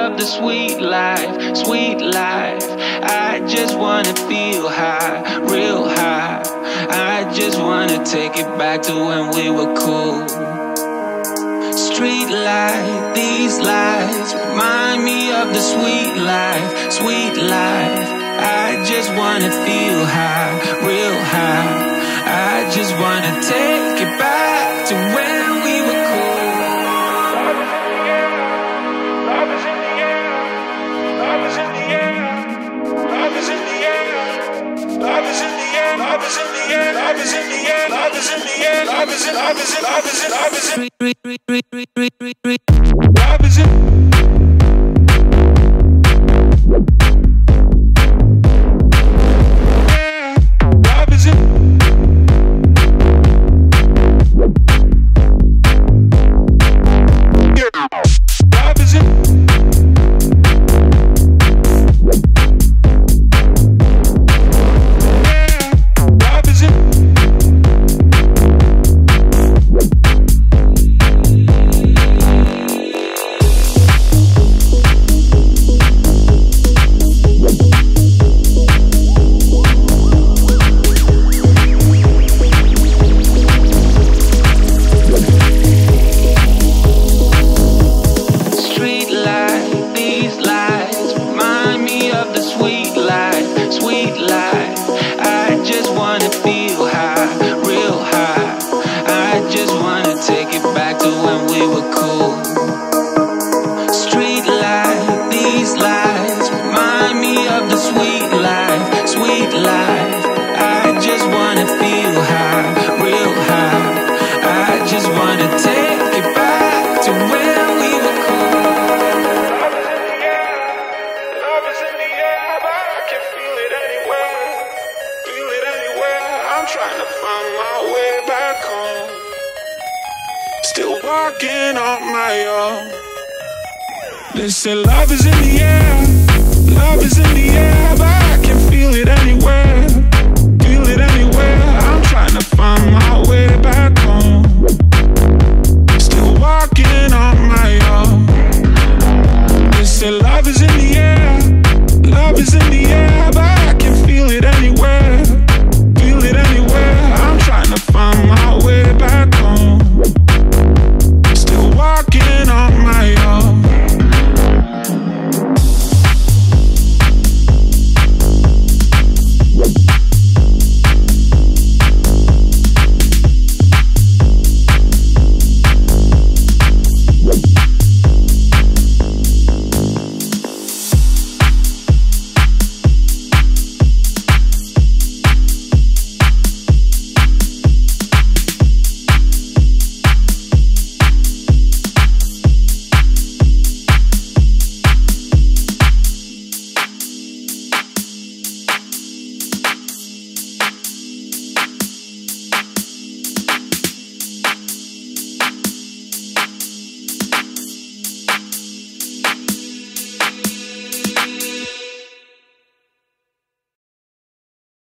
of the sweet life, sweet life. I just wanna feel high, real high. I just wanna take it back to when we were cool. Street light, these lights remind me of the sweet life, sweet life. I just wanna feel high, real high. I just wanna take it back to when we were cool. Love is in the air, love is in the air, love is in the air, love is in the air, love is in the air, love is in the air, love is in the air, love is in, love is in, love is in, love is in, love is in, love is in. Walking on my own. They say love is in the air, love is in the air, but I can feel it anywhere.